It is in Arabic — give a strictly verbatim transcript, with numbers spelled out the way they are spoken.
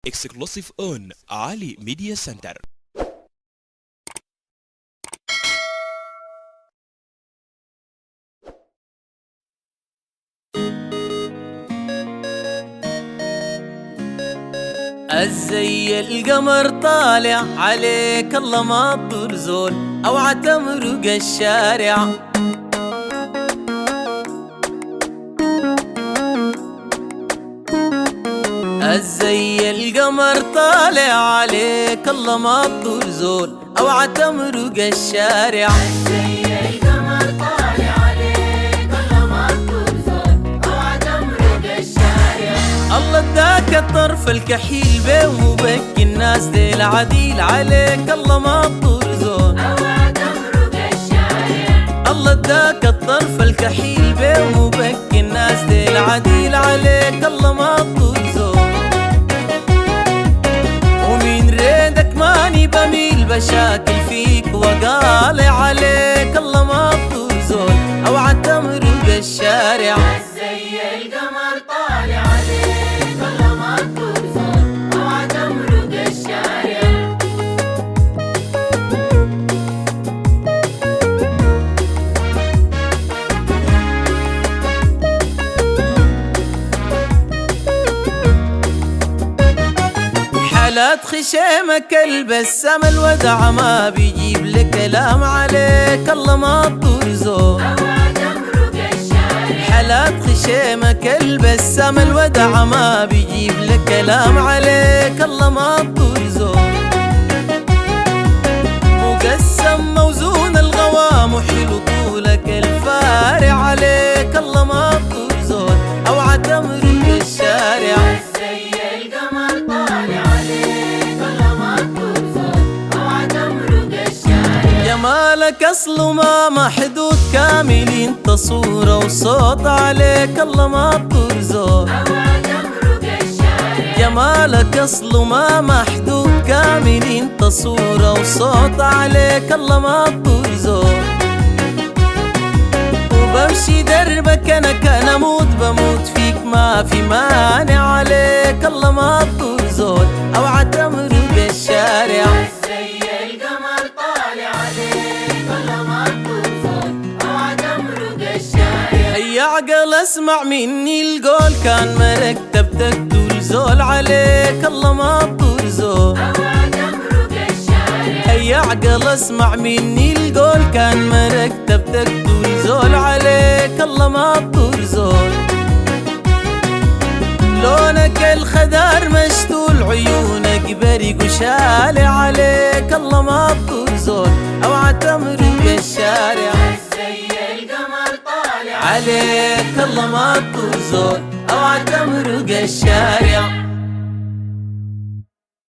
Exclusive on Ali Media Center. الزي القمر طالع عليك الله ما تطر زول او عتمرق الشارع. الزي القمر طالع عليك الله ما تطر زول او عتمرق الشارع. الزي القمر طالع عليك الله ما تطر زول او عتمرق الشارع. الله اداك الطرف الكحيل بيه ومبكي الناس ديل عديل عليك الله ما تطر زول او عتمرق الشارع. الله اداك الطرف الكحيل بيه ومبكي الناس ديل عديل عليك الله ما تطر زول. ومين ريدك ماني بميل بشاكل فيك وقالع عليك الله ما تطر زول او عتمرق الشارع. الزي القمر طالع عليك الله ما تطر زول او عتمرق الشارع. حالات خشيمك البسام الودع ما بيجيب لك كلام عليك الله ما تطر زول او عتمرق الشارع. حالات خشيمك البسام الودع ما بيجيب لك كلام عليك الله ما تطر زول. مقسم موزون الغوام وحلو طولك الفارع عليك الله ما تطر زول او عتمرق الشارع. الزي القمر طالع عليك الله ما تطر زول او عتمرق الشارع. جمالك اصله ما محدود كامل انت صورة وصوت عليك الله ما تطر زول او عتمرق الشارع. جمالك اصله ما محدود كامل انت صورة وصوت عليك الله ما تطر زول. وبمشي دربك انا كان اموت بموت فيك ما في مانع عليك الله ما تطر زول او عتمرق الشارع. الزي القمر طالع عليك الله ما تطر زول او عتمرق الشارع. هيا عقل اسمع مني القول كان مركبتك طول زول عليك الله ما تطر زول او عتمرق الشارع. هيا عقل اسمع مني القول كان مركبتك طول زول عليك الله ما تطر زول. لونك الخضار مشتول عيونك بريق وشالع عليك الله ما تطر زول او عتمرق الشارع. الزي القمر طالع عليك الله ما تطر زول او عتمرق الشارع.